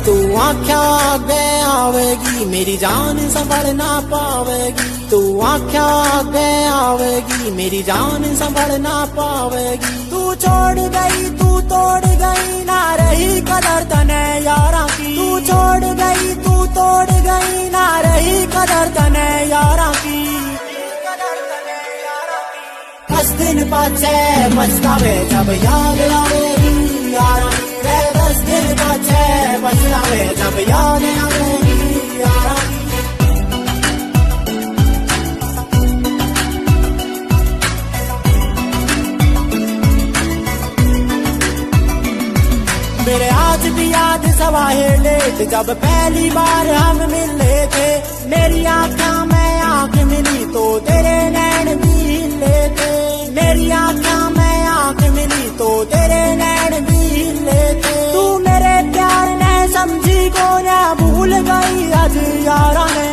तू आख्या आगे आवेगी मेरी जान संभल ना पावेगी, तू आख्या आगे आवेगी मेरी जान संभल ना पावेगी। तू छोड़ गई तू तोड़ गई ना रही कदर तने यारा की, तू छोड़ गई तू तोड़ गई ना रही कदर तने यारा की। 10 दिन पाछे पछतावे जब याद आवेगी यारा की, 10 दिन पाछे पछतावे जब याद आवेगी यारा की। मेरे आज भी याद सवाए लेट जब पहली बार हम मिले थे, मेरी आँखों में आँख मिली तो तेरे नैन भी हिले थे, मेरी आँखों में आँख मिली तो तेरे नैन भी हिले थे। तू मेरे प्यार ने समझी को ना भूल गई आज यारा ने,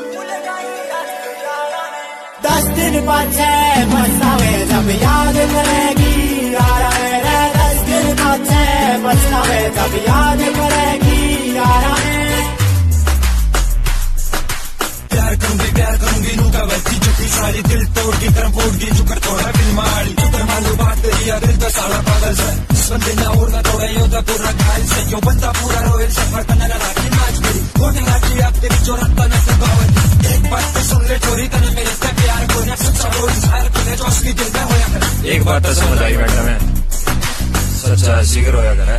10 दिन पाछे पछतावे जब याद करेगी यारा ने, 10 दिन पाछे पछतावे जब याद करेगी यारा ने। प्यार करूंगी नू का वैसी चुकी सारी दिल तोड़गी करम फोड़गी चुकर तोड़ा दिल मारी चुकर मालू बात तेरी या दिल तो सारा पागल से इस बंदे ना और ना तोड़े यो तो पूरा घायल से यो बंदा पूरा रोए सफर तन ना राखी नाच मेरी होने लागी अब तेरी जोरत तन से गावत। एक बात तो सुन ले चोरी तने मेरे से प्यार को ना सच्चा रोज जाहिर करे जो असली दिल में होया करे। एक बात तो समझ आई बेटा मैं सच्चा जिगर होया करे।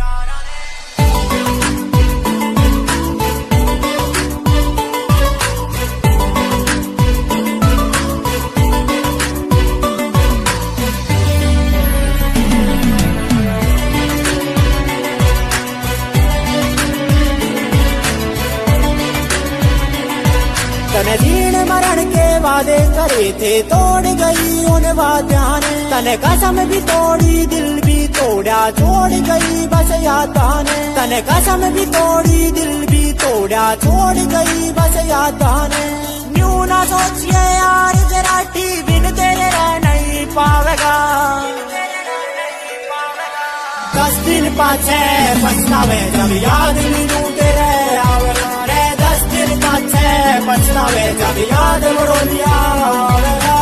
तने जीण मरण के वादे करे थे तोड़ गई उन वाद्यां ने, तने कसम भी तोड़ी दिल भी तोड़ा छोड़ गई बस यादां ने, तने कसम भी तोड़ी दिल भी तोड़ा छोड़ गई बस यादां ने। न्यू ना सोचिए यार जराठी बिन तेरे रह नहीं पावेगा, 10 दिन पाछे पछतावे जब याद नहीं तेरे आवेगा रे, 10 दिन पाछे पछतावे जब याद बड़ोलिया आवेगा।